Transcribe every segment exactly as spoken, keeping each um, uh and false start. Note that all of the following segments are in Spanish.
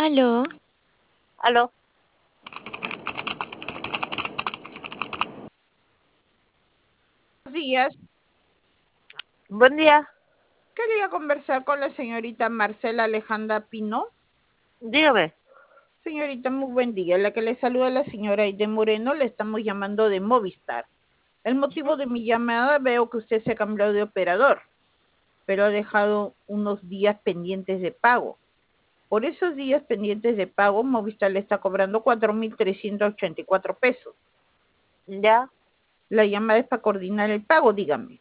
Aló, Aló, Buenos días. buen día, Quería conversar con la señorita Marcela Alejandra Pino. dígame. Señorita, muy buen día. La que le saluda la señora Aide Moreno, le estamos llamando de Movistar. El motivo de mi llamada, veo que usted se ha cambiado de operador, pero ha dejado unos días pendientes de pago. Por esos días pendientes de pago, Movistar le está cobrando cuatro mil trescientos ochenta y cuatro pesos. ¿Ya? La llamada es para coordinar el pago, dígame.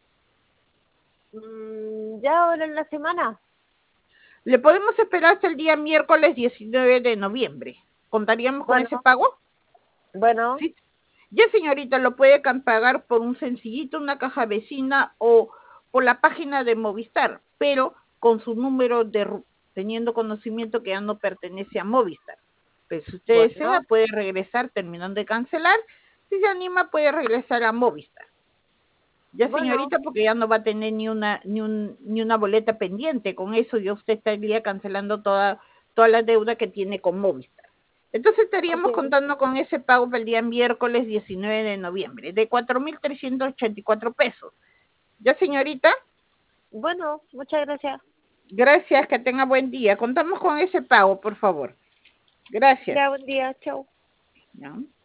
Mm, ¿Ya ahora en la semana? Le podemos esperar hasta el día miércoles diecinueve de noviembre. ¿Contaríamos con ese Bueno, pago? bueno, Sí. Ya, señorita, lo puede can- pagar por un sencillito, una caja vecina o por la página de Movistar, pero con su número de ru- teniendo conocimiento que ya no pertenece a Movistar. Pues si usted desea, bueno, puede regresar terminando de cancelar. Si se anima, puede regresar a Movistar. Ya, bueno, señorita, porque ya no va a tener ni una ni un ni una boleta pendiente. Con eso ya usted estaría cancelando toda toda la deuda que tiene con Movistar. Entonces estaríamos ok. contando con ese pago para el día miércoles diecinueve de noviembre de cuatro mil trescientos ochenta y cuatro pesos. Ya, señorita, Bueno, muchas gracias. gracias, que tenga buen día. Contamos con ese pago, por favor. Gracias. Ya, buen día, chao. ¿Ya?